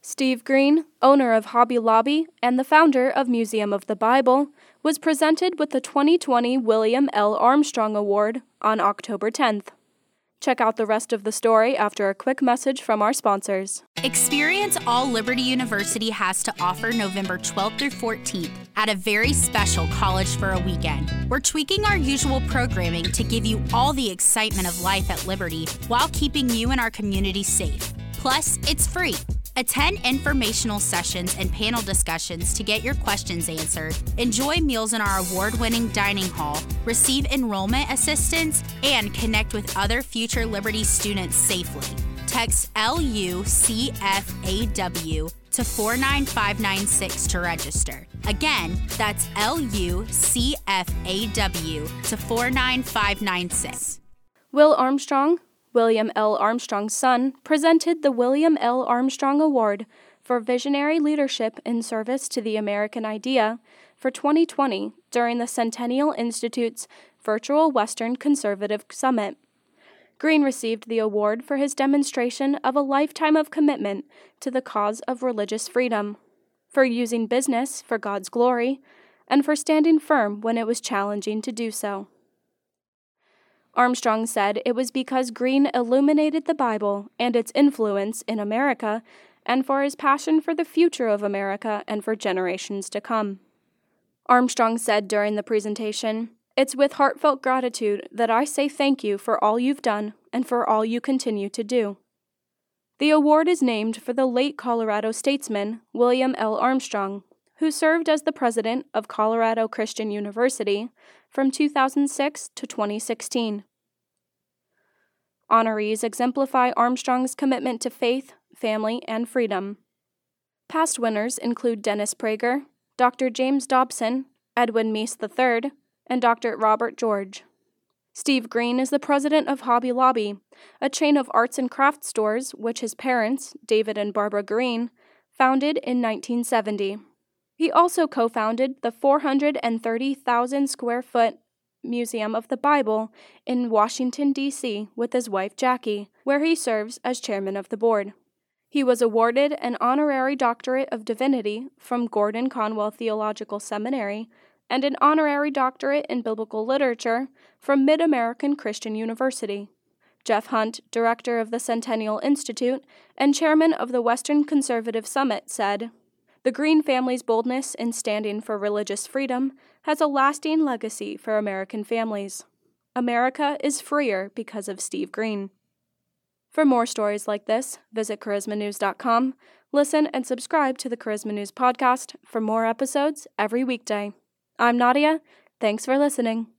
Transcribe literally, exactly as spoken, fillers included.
Steve Green, owner of Hobby Lobby and the founder of Museum of the Bible, was presented with the twenty twenty William L. Armstrong Award on October tenth. Check out the rest of the story after a quick message from our sponsors. Experience all Liberty University has to offer November twelfth through fourteenth at a very special College for a Weekend. We're tweaking our usual programming to give you all the excitement of life at Liberty while keeping you and our community safe. Plus, it's free. Attend informational sessions and panel discussions to get your questions answered. Enjoy meals in our award-winning dining hall, receive enrollment assistance, and connect with other future Liberty students safely. Text L U C F A W to four nine five nine six to register. Again, that's L U C F A W to four nine five nine six. Will Armstrong, William L. Armstrong's son, presented the William L. Armstrong Award for Visionary Leadership in Service to the American Idea for twenty twenty during the Centennial Institute's Virtual Western Conservative Summit. Green received the award for his demonstration of a lifetime of commitment to the cause of religious freedom, for using business for God's glory, and for standing firm when it was challenging to do so. Armstrong said it was because Green illuminated the Bible and its influence in America, and for his passion for the future of America and for generations to come. Armstrong said during the presentation, "It's with heartfelt gratitude that I say thank you for all you've done and for all you continue to do." The award is named for the late Colorado statesman William L. Armstrong, who served as the president of Colorado Christian University from two thousand six to twenty sixteen. Honorees exemplify Armstrong's commitment to faith, family, and freedom. Past winners include Dennis Prager, Doctor James Dobson, Edwin Meese the third, and Doctor Robert George. Steve Green is the president of Hobby Lobby, a chain of arts and crafts stores which his parents, David and Barbara Green, founded in nineteen seventy. He also co-founded the four hundred thirty thousand square foot Museum of the Bible in Washington, D C with his wife Jackie, where he serves as chairman of the board. He was awarded an honorary doctorate of divinity from Gordon Conwell Theological Seminary and an honorary doctorate in biblical literature from Mid-American Christian University. Jeff Hunt, director of the Centennial Institute and chairman of the Western Conservative Summit, said, "The Green family's boldness in standing for religious freedom has a lasting legacy for American families. America is freer because of Steve Green." For more stories like this, visit charisma news dot com, listen and subscribe to the Charisma News podcast for more episodes every weekday. I'm Nadia. Thanks for listening.